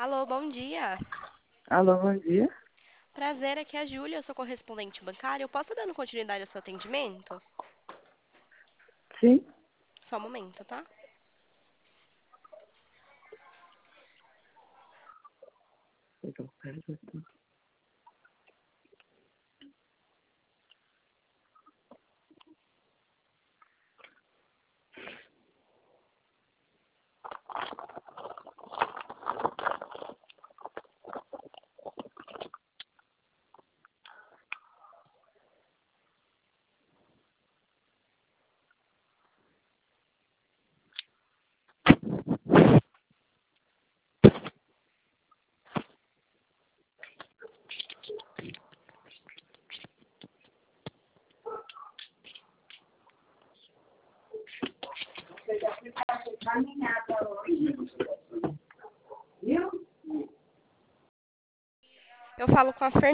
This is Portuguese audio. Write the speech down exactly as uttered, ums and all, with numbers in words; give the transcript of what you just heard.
Alô, bom dia. Alô, bom dia. Prazer, aqui é a Júlia, eu sou correspondente bancária. Eu posso dando continuidade ao seu atendimento? Sim. Só um momento, tá? Eu falo com a Fernanda.